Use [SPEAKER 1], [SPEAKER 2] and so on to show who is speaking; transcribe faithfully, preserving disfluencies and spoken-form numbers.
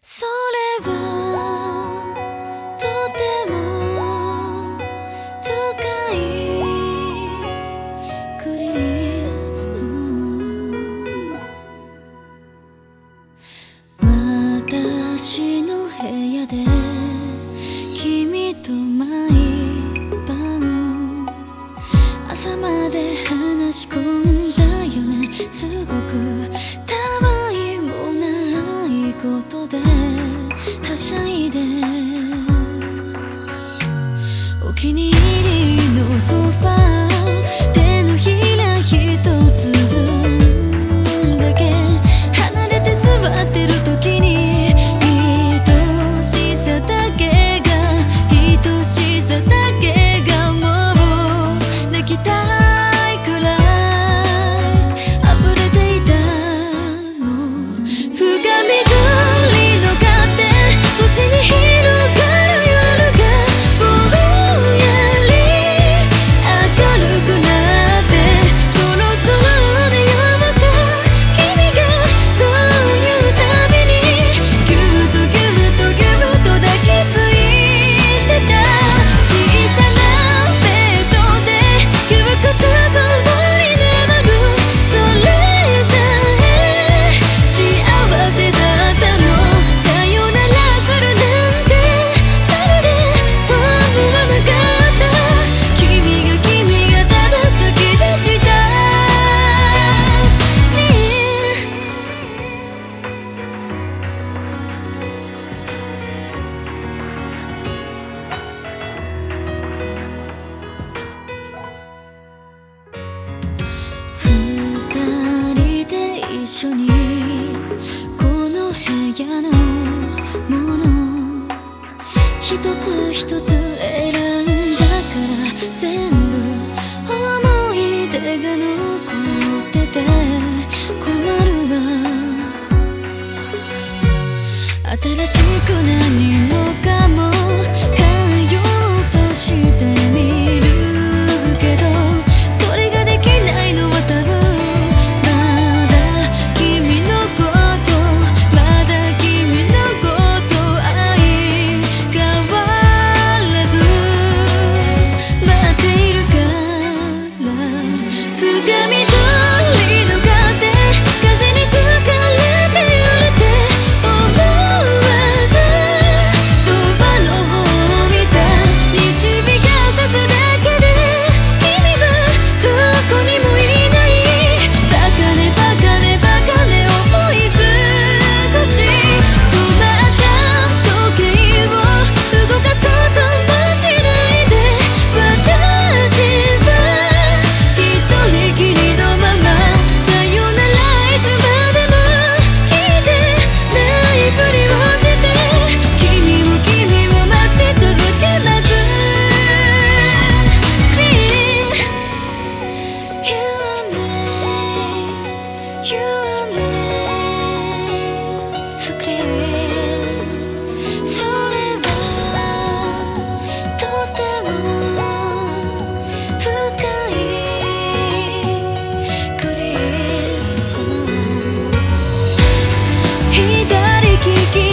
[SPEAKER 1] それはとても深いクリーム、私の部屋で君と毎晩朝まで話し込んだよね。すごくたわいもないことではしゃいで、お気に入りのソファー手のひらひとつ分だけ離れて座ってる時に、愛しさだけが愛しさだけがもう泣きたいくらい溢れていたの。深緑のカーテン星に広がる夜がぼんやり明るくなって、そろそろ寝ようか君がそう言うたびにぎゅっとぎゅっとぎゅっと抱きついてた。小さなベッドで窮屈そうに眠る、それさえ幸せだったの。さよならするなんてまるで思わなかった。君が君がただ好きでしたね。二人で一緒にこの部屋のもの一つ一つ選んだから全部思い出が残ってて困るわ。新しく何もかも変えようとしてみるけど、それができないのは多分まだ君のことまだ君のこと愛変わらず待っているから。深緑のカーテン風に吹かれて揺れて、思わずドアの方を見た。西日が差すだけで君はどこにもいない。バカねバカねバカね思い少し止まった時計を動かそうともしないで、私は一人きりのままさよならいつまでも聞いてないふりをして君を君を待ち続けます。Clean You and me You and me So clean それはとても深いクリーム、左利き